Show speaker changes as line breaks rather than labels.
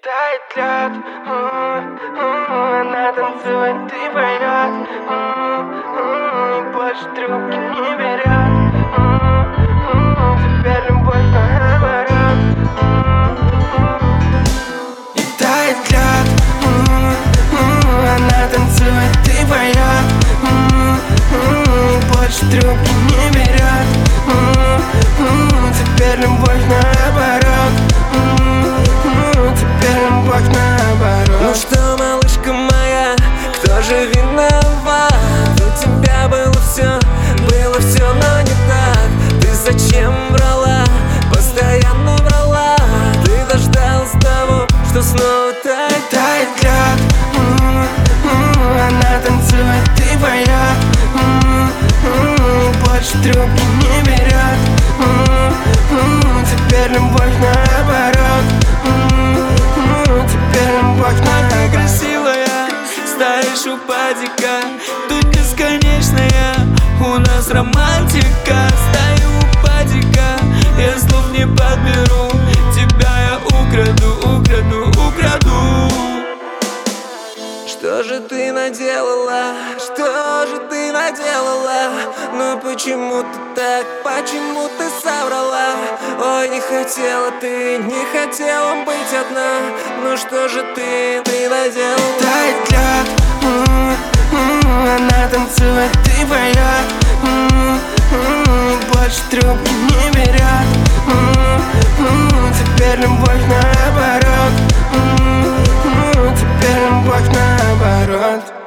Тает лед, она танцует и поет, и больше трубки не берет. Теперь любовь наоборот. И тает лед, она танцует и поет, и больше трубки не берет. Теперь любовь наоборот. Теперь любовь наоборот.
Ну что, малышка моя, кто же виноват? У тебя было все, но не так. Ты зачем врала, постоянно врала? Ты дождалась того, что снова тает.
Тает лед, она танцует и поет, и больше трубки не берет. Теперь любовь наоборот. Теперь любовь наоборот.
Ты красивая, стоишь у падика, тут бесконечная у нас романтика. Стою у падика, я слов не подберу, тебя я украду. Что же ты наделала? Что же ты наделала? Ну почему ты так? Почему ты соврала? Ой, не хотела ты, не хотела быть одна. Ну что же ты наделала?
Тает лед, она танцует и поет, больше трубки не берет. Теперь любовь наоборот. Теперь любовь наоборот.